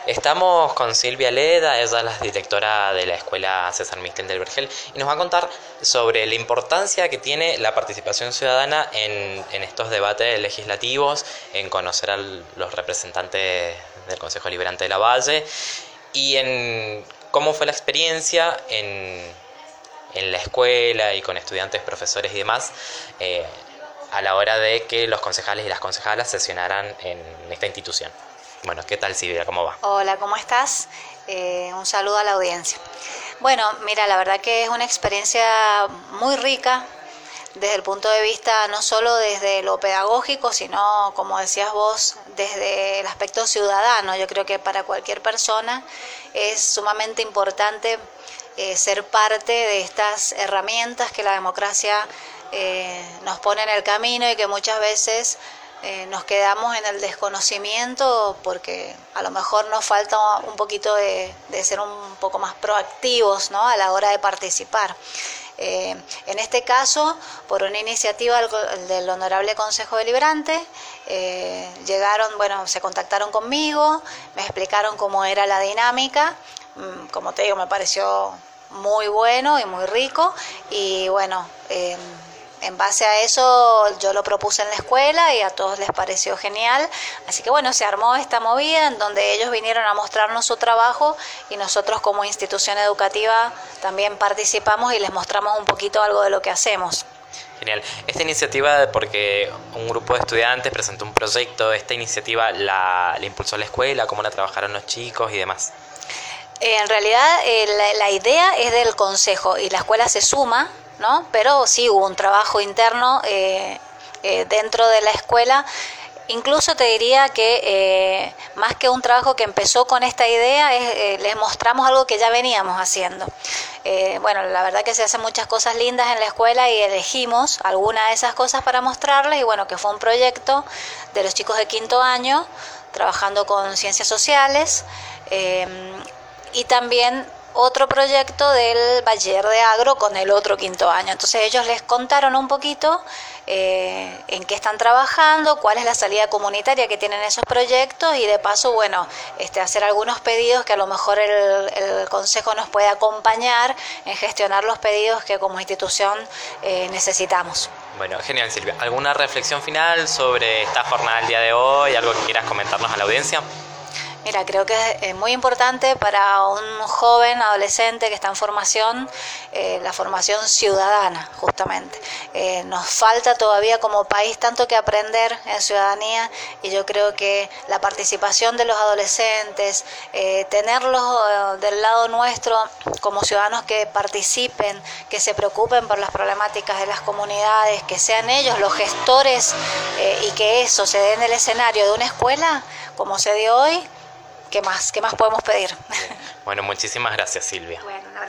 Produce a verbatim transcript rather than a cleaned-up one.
Estamos con Silvia Leda, ella es la directora de la Escuela César Mixtel del Vergel, y nos va a contar sobre la importancia que tiene la participación ciudadana en, en estos debates legislativos, en conocer a los representantes del Consejo Deliberante de la Valle y en cómo fue la experiencia en, en la escuela y con estudiantes, profesores y demás, eh, a la hora de que los concejales y las concejalas sesionaran en esta institución. Bueno, ¿qué tal, Silvia? ¿Cómo va? Hola, ¿cómo estás? Eh, un saludo a la audiencia. Bueno, mira, la verdad que es una experiencia muy rica desde el punto de vista no solo desde lo pedagógico, sino, como decías vos, desde el aspecto ciudadano. Yo creo que para cualquier persona es sumamente importante eh, ser parte de estas herramientas que la democracia eh, nos pone en el camino y que muchas veces Eh, nos quedamos en el desconocimiento porque a lo mejor nos falta un poquito de, de ser un poco más proactivos, ¿no?, a la hora de participar. Eh, en este caso, por una iniciativa del, del Honorable Consejo Deliberante, eh, llegaron, bueno, se contactaron conmigo, me explicaron cómo era la dinámica. Como te digo, me pareció muy bueno y muy rico, y bueno, eh, en base a eso yo lo propuse en la escuela y a todos les pareció genial, así que bueno, se armó esta movida en donde ellos vinieron a mostrarnos su trabajo y nosotros como institución educativa también participamos y les mostramos un poquito algo de lo que hacemos. Genial. Esta iniciativa, porque un grupo de estudiantes presentó un proyecto, esta iniciativa la, la impulsó la escuela, cómo la trabajaron los chicos y demás. Eh, en realidad eh, la, la idea es del consejo y la escuela se suma, ¿no? Pero sí hubo un trabajo interno eh, eh, dentro de la escuela. Incluso te diría que eh, más que un trabajo que empezó con esta idea, es, eh, les mostramos algo que ya veníamos haciendo. Eh, bueno, la verdad que se hacen muchas cosas lindas en la escuela y elegimos alguna de esas cosas para mostrarles, y bueno, que fue un proyecto de los chicos de quinto año trabajando con ciencias sociales, eh, y también otro proyecto del Bayer de Agro con el otro quinto año. Entonces ellos les contaron un poquito eh, en qué están trabajando, cuál es la salida comunitaria que tienen esos proyectos, y de paso, bueno, este, hacer algunos pedidos que a lo mejor el, el Consejo nos puede acompañar en gestionar los pedidos que como institución eh, necesitamos. Bueno, genial, Silvia. ¿Alguna reflexión final sobre esta jornada del día de hoy? ¿Algo que quieras comentarnos a la audiencia? Mira, creo que es muy importante para un joven adolescente que está en formación, eh, la formación ciudadana, justamente. Eh, nos falta todavía como país tanto que aprender en ciudadanía, y yo creo que la participación de los adolescentes, eh, tenerlos eh, del lado nuestro como ciudadanos que participen, que se preocupen por las problemáticas de las comunidades, que sean ellos los gestores, eh, y que eso se dé en el escenario de una escuela como se dio hoy. ¿Qué más? ¿Qué más podemos pedir? Bueno, muchísimas gracias, Silvia. Bueno,